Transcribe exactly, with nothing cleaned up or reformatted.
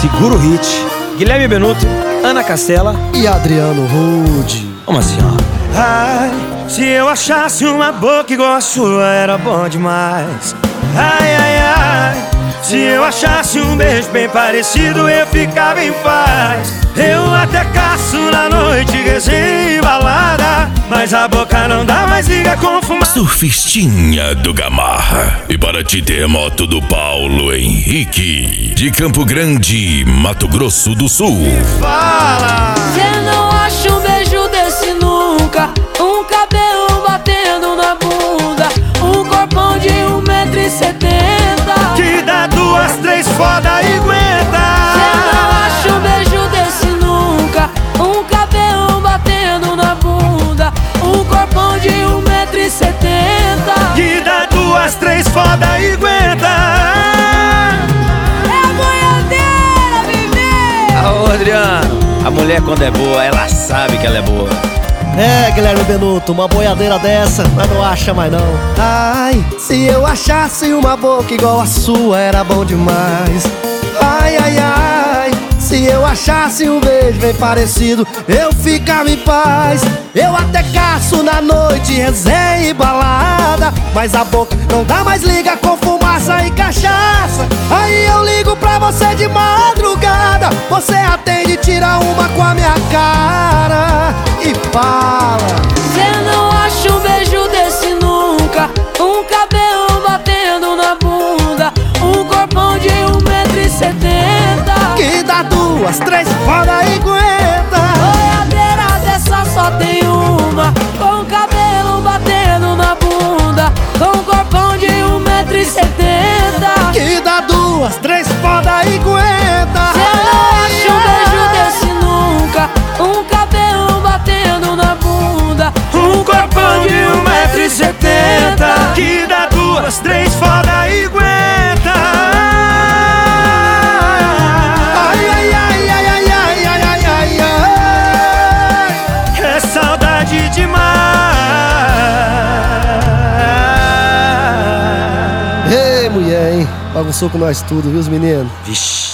Segura o hit. Guilherme Benuto, Ana Castela e Adriano Rude. Vamos assim, ó. Ai, se eu achasse uma boca igual a sua, era bom demais. Ai, ai, ai, se eu achasse um beijo bem parecido, eu ficava em paz. Eu até caço na noite, resenha e balada, mas a boca não dá mais, liga com fumaça. Surfistinha do Gamarra. E para ti terremoto do Paulo Henrique, de Campo Grande, Mato Grosso do Sul. Fala! Cê não acha um beijo desse nunca, um cabelo batendo na bunda, um corpão de um metro e setenta, que dá duas, três foda e aguenta. Cê não acha um beijo desse nunca, um cabelo batendo na bunda, um corpão de um metro e setenta, que dá duas, três foda e aguenta. É a boiadeira, bebê! Ô Adriano, a mulher quando é boa, ela sabe que ela é boa. É, Guilherme Benuto, uma boiadeira dessa, mas não acha mais não. Ai, se eu achasse uma boca igual a sua, era bom demais. Ai, ai, ai, se eu achasse um beijo bem parecido, eu ficava em paz. Eu até caço na noite, resenha e balada, mas a boca não dá mais, liga com fumaça e cachaça. Aí eu ligo pra você de madrugada, você atende, tira uma com a minha cara e fala. Cê não acha um beijo desse nunca, um cabelo batendo na bunda, um corpão de um metro e setenta, que dá duas, três foda e aguenta. boiadeira dessa só tem uma, com cabelo batendo na bunda, com corpão de um metro e setenta, que dá duas, três foda e aguenta. cê não acha um beijo desse nunca, um cabelo batendo na bunda, Um corpão de um metro e setenta, que dá duas, três foda e aguenta. Ai, ai, ai, ai, ai, ai, ai, ai, ai, ai. É saudade demais. Ei, mulher, hein? Bagunçou com nós tudo, viu, os meninos? Vixe.